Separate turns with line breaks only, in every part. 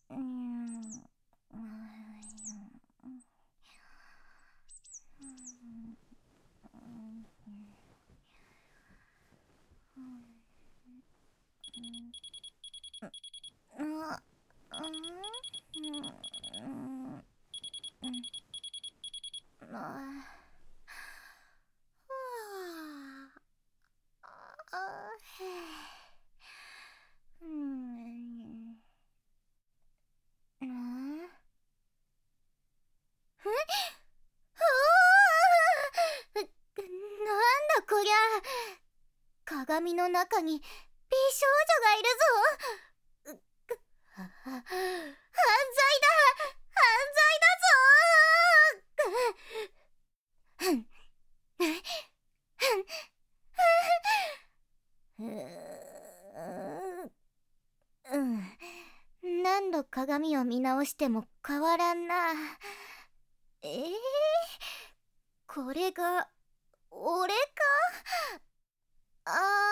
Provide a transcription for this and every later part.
うん。なんだこりゃ。鏡の中に美少女がいるぞ。犯罪だ、犯罪だぞ。うん、何度鏡を見直しても変わらんな。これが俺か。あ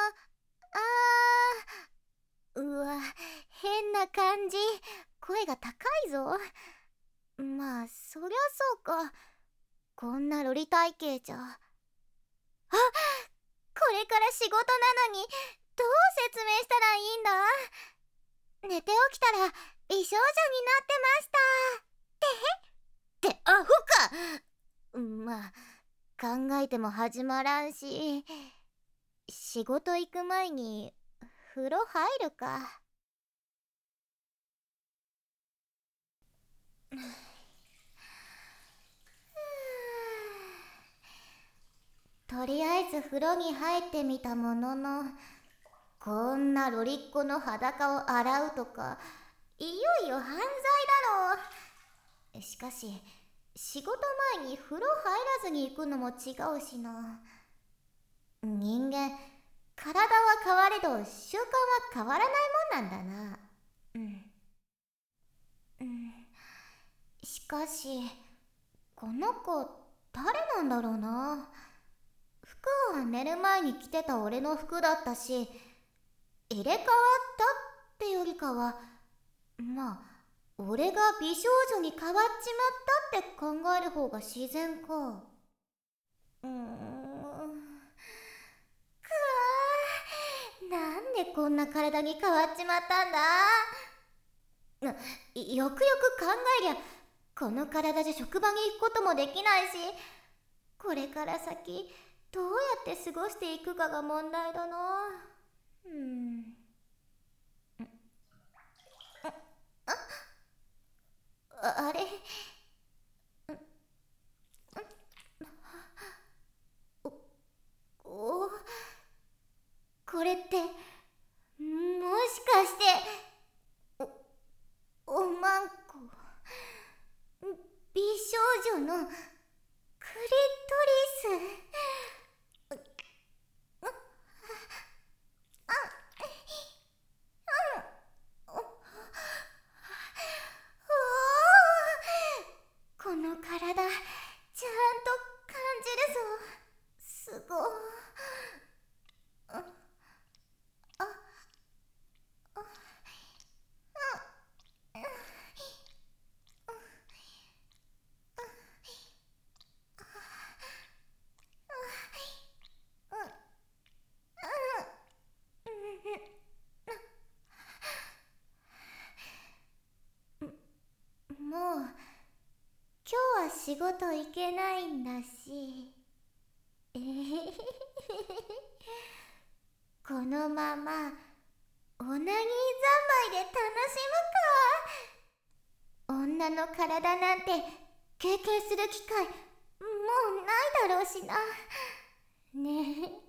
うわ、変な感じ。声が高いぞ。まあそりゃそうか。こんなロリ体型じゃ。これから仕事なのにどう説明したらいいんだ。寝て起きたら美少女になってましたってアホか。まあ考えても始まらんし、仕事行く前に風呂入るか。とりあえず風呂に入ってみたものの、こんなロリっ子の裸を洗うとかいよいよ犯罪だろう。しかし仕事前に風呂入らずに行くのも違うしな。人間、体は変われど習慣は変わらないもんなんだな。うん、しかしこの子誰なんだろうな。服は寝る前に着てた俺の服だったし、入れ替わったってよりかは、まあ俺が美少女に変わっちまったって考える方が自然か。くなんでこんな体に変わっちまったんだ。よくよく考えりゃ、この体じゃ職場に行くこともできないし、これから先どうやって過ごしていくかが問題だな。あれ、おこれってもしかしておまんこ美少女のクリトリス。この体ちゃんと感じるぞ。すごもう今日は仕事行けないんだし、えへへへへこのままオナニー三昧で楽しむか。女の体なんて経験する機会もうないだろうしな。ねえ。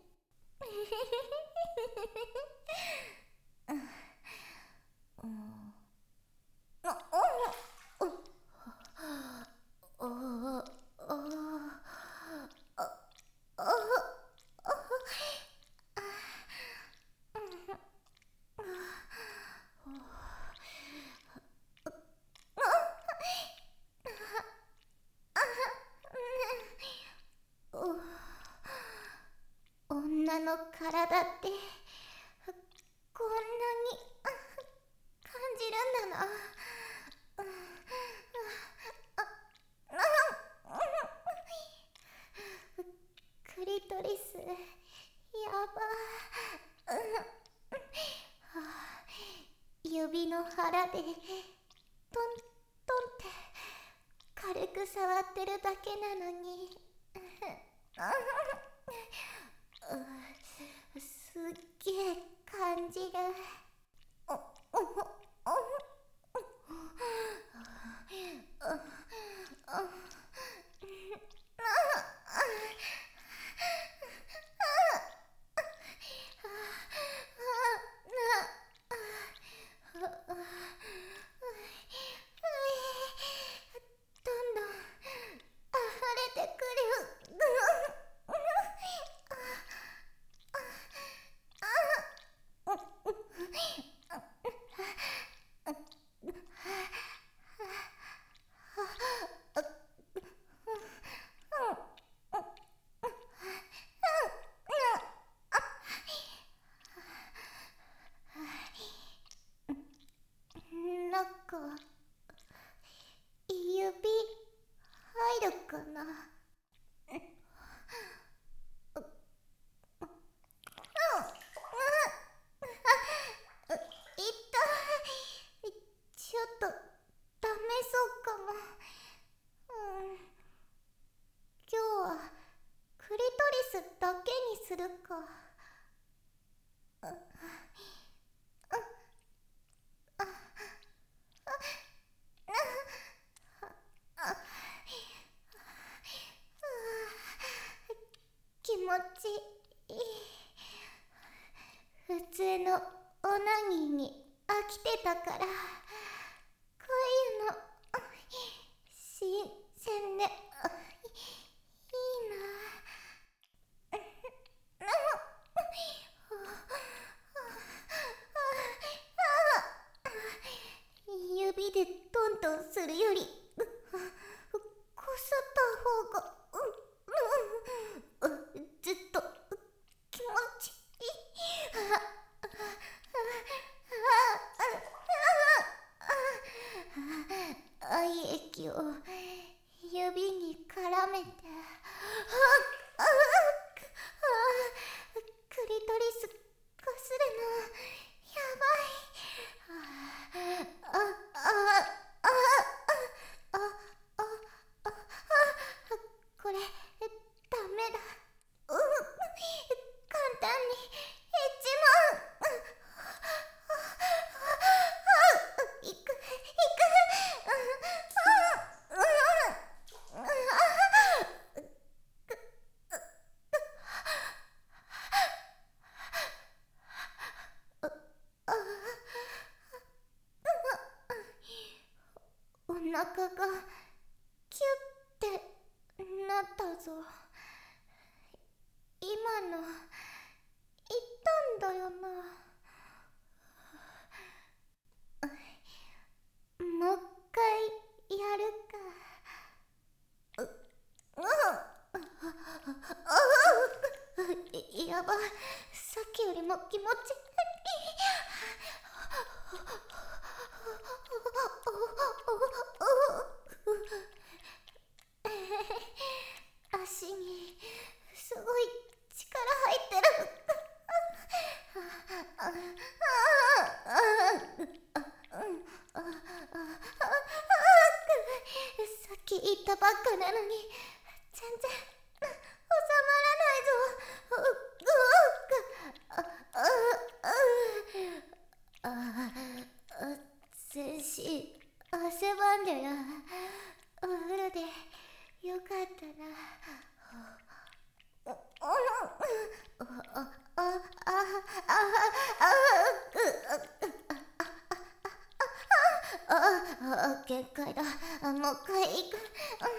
女の体ってこんなに感じるんだな。 指の腹でトントンって軽く触ってるだけなのにすっげえ感じる。どんどん溢れてくる。なんか指入るかな。痛い。ちょっとダメそうかも。今日はクリトリスだけにするか。気持ちいい。普通のオナニーに飽きてたから、こういうの新鮮でいいな。指でトントンするよりこすった方がずっと気持ちいい。愛液を指に絡めて、クリトリスこするのやばい。これダメだ。簡単に減っちまう。いく。お腹がキュッてなったぞ。今の言ったんだよな。もう一回やるか。やばい、さっきよりも気持ちいい。足にすごい力入ってる。さっき言ったばっかなのに全然収まらないぞ。全身汗ばんでる。お風呂でよかったな。限界だ。もう一回行く。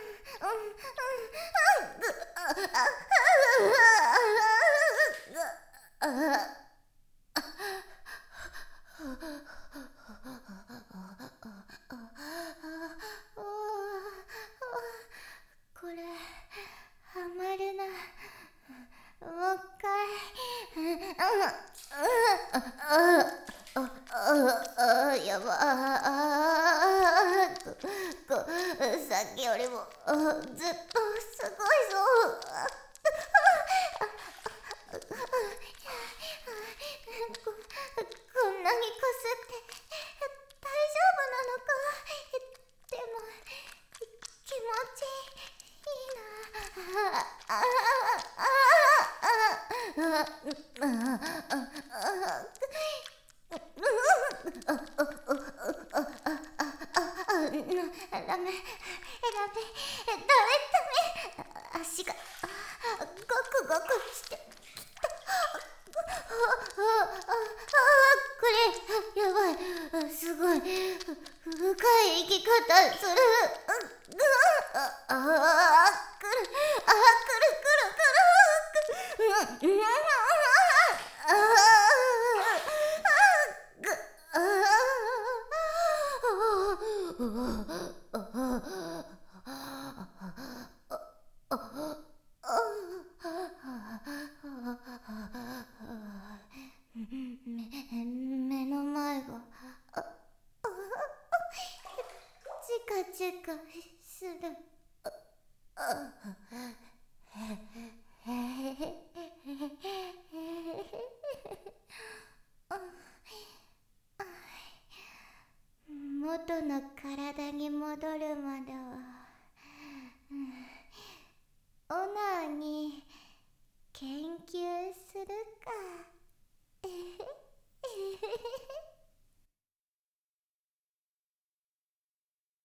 これハマるな。もう一回。やばさっきよりもずっとすごいぞ。こんなにこすってダメ、足がゴクゴクしてこれやばい、すごい深い生き方する。くる目の前がチカチカする。元の